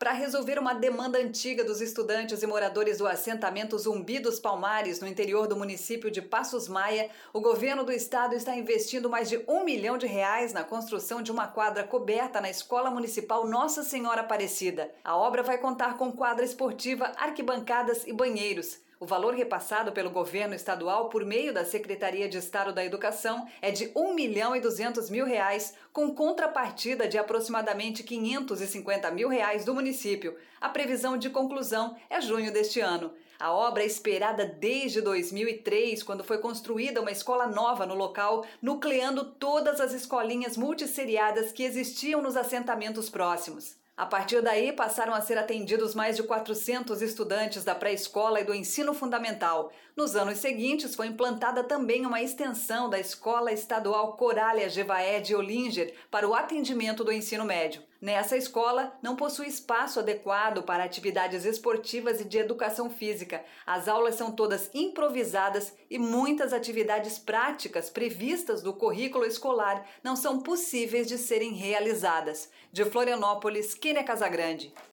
Para resolver uma demanda antiga dos estudantes e moradores do assentamento Zumbi dos Palmares, no interior do município de Passos Maia, o governo do estado está investindo mais de R$ 1 milhão na construção de uma quadra coberta na Escola Municipal Nossa Senhora Aparecida. A obra vai contar com quadra esportiva, arquibancadas e banheiros. O valor repassado pelo governo estadual por meio da Secretaria de Estado da Educação é de R$ 1.200.000, com contrapartida de aproximadamente R$ 550.000 do município. A previsão de conclusão é junho deste ano. A obra é esperada desde 2003, quando foi construída uma escola nova no local, nucleando todas as escolinhas multisseriadas que existiam nos assentamentos próximos. A partir daí, passaram a ser atendidos mais de 400 estudantes da pré-escola e do ensino fundamental. Nos anos seguintes, foi implantada também uma extensão da Escola Estadual Corália Jevaé de Olinger para o atendimento do ensino médio. Nessa escola, não possui espaço adequado para atividades esportivas e de educação física. As aulas são todas improvisadas e muitas atividades práticas previstas do currículo escolar não são possíveis de serem realizadas. De Florianópolis, Kênia Casagrande.